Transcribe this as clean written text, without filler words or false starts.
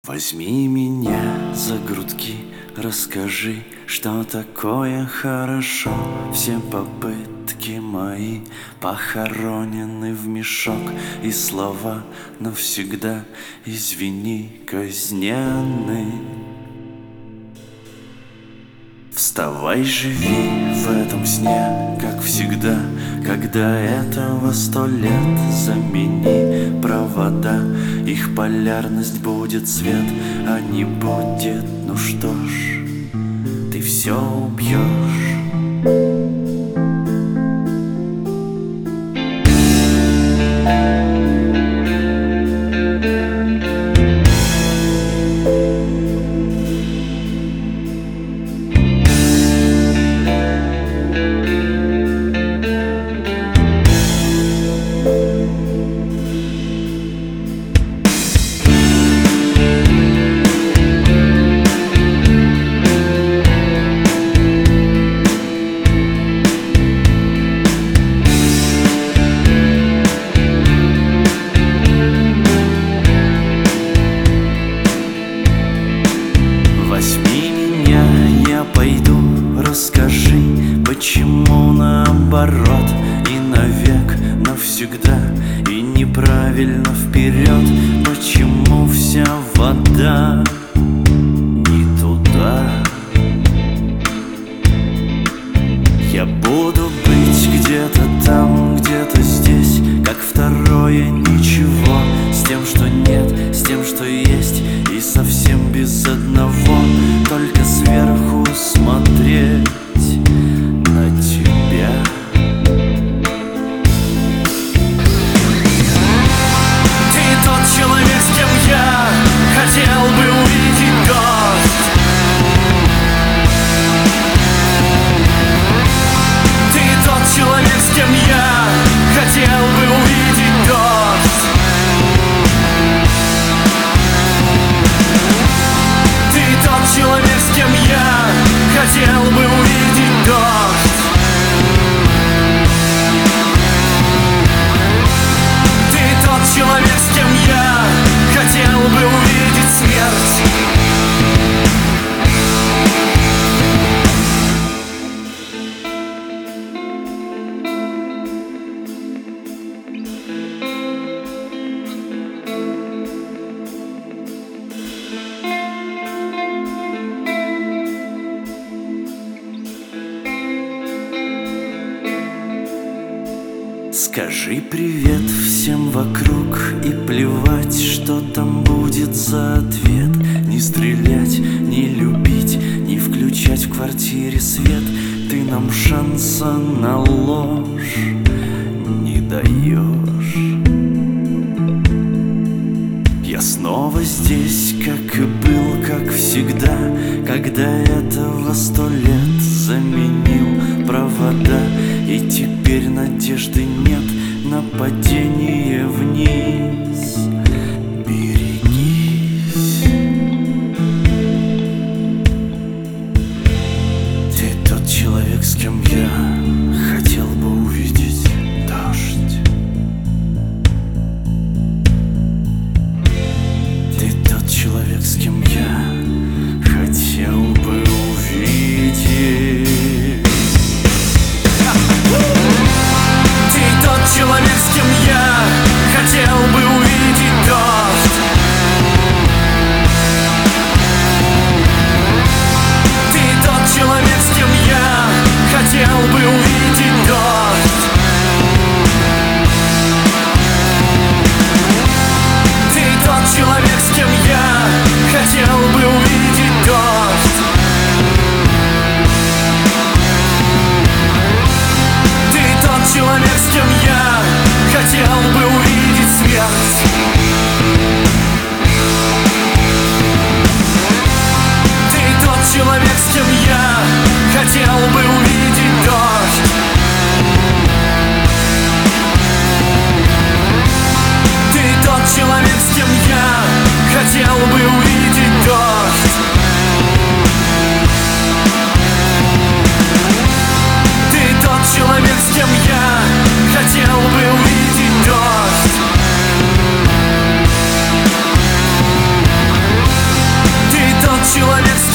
Возьми меня за грудки, расскажи, что такое хорошо. Все попытки мои похоронены в мешок, и слова навсегда, извини, казнены. Вставай, живи в этом сне, как всегда, когда этого 100 лет. Замени провода, их полярность будет свет, а не будет, ну что ж, ты все убьешь. Возьми меня, я пойду, расскажи, почему наоборот, и навек, навсегда, и неправильно вперед. Почему вся вода не туда? Я буду быть где-то там, где-то здесь, как второе ничего, с тем, что нет, с тем, что есть, и совсем без одного, только сверху смотреть на тебя. Ты тот человек, с кем я хотел бы увидеть дождь. Ты тот человек, с кем я хотел бы увидеть дождь. Ты тот человек, с кем я хотел бы увидеть дождь. Ты тот человек, с кем я хотел бы увидеть смерть. Скажи привет всем вокруг, и плевать, что там будет за ответ. Не стрелять, не любить, не включать в квартире свет. Ты нам шанса на ложь не даешь. Я снова здесь, как и был, как всегда, когда этого 100 лет. Заменил провода, и теперь надежды нет на падение вниз. Берегись. Ты тот человек, с кем я хотел бы увидеть дождь. Ты тот человек, с кем я хотел бы увидеть. Ты тот человек, с кем я хотел бы увидеть человек с